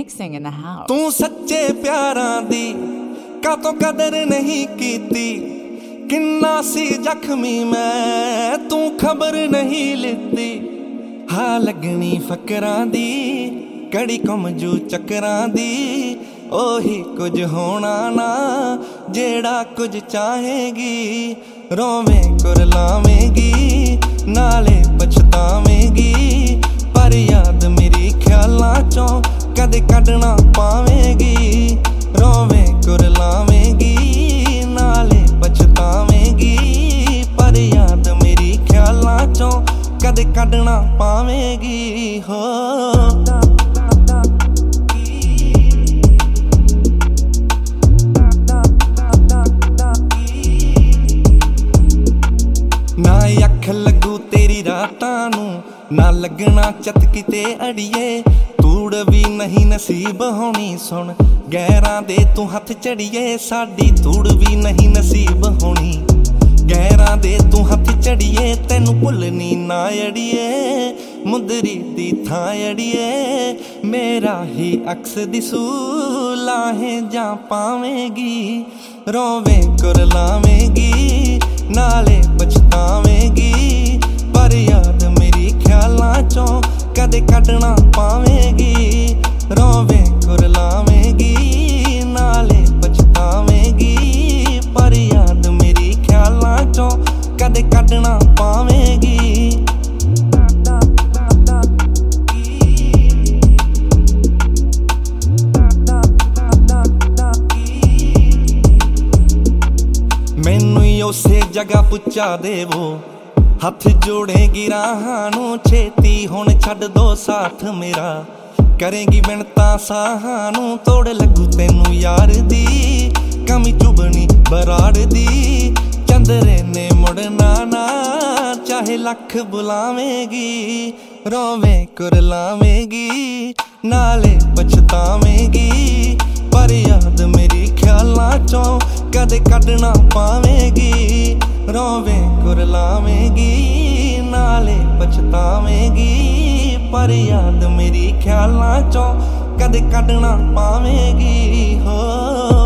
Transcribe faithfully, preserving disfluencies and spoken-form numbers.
mixing in the house. तू सच्चे प्यारां दी कातों कदर नहीं कीती, किन्ना सी जख्मी मैं तू खबर नहीं लिती। हा लगनी फकरां दी कड़ी कमजू चक्करां दी, ओही कुछ होना ना जेड़ा कुछ चाहेगी। रोवें कुरलावेंगी नाले पछतावेंगी, पर याद मेरी ख्यालां चों कदे कढना पावेंगी। रोवें कुरलावेंगी नाले पछतावेंगी, पर याद मेरी ख्यालां चों कदे कढना पावेंगी। हो ना अख लगू तेरी रातां नूं, ना लगना चतकी ते अड़िए। तूड़ भी नहीं नसीब होनी सुन गैरां दे तू हथ चढ़िए। साडी तूड़ भी नहीं नसीब होनी गैरां दे तू हथ चढ़िए। तैनू भुलनी ना अड़िए मुंदरी दी थां अड़िए। मेरा ही अक्स दिसू लाहें जां पावेंगी। रोवें कुरलावेंगी नाले पछतावेंगी, पर याद मेरी ख्यालां चों कदे कढना पावेंगी। रोवें कुरलावेंगी नाले पछतावेंगी, पर याद मेरी ख्यालां चों कदे कढना पावेंगी। मैनू उसे जगह पुचा देवो, हथ जोड़ेगी राहां नूं छेती। हुण छड्ड दो साथ मेरा करेंगी मिन्नतां साहां नूं। तोड़ लगू तैनू यार दी कमी चुभनी बराड़ दी। चंदरे ने मुड़ना ना चाहे लख बुलावेंगी। रोवें कुरलावेंगी नाले पछतावेंगी, पर याद मेरी ख्यालां चों कदे कढना पावेंगी। रोवें कुरलावेंगी नाले पछतावेंगी, पर याद मेरी ख्यालां चों कदे कढना पावेंगी। हो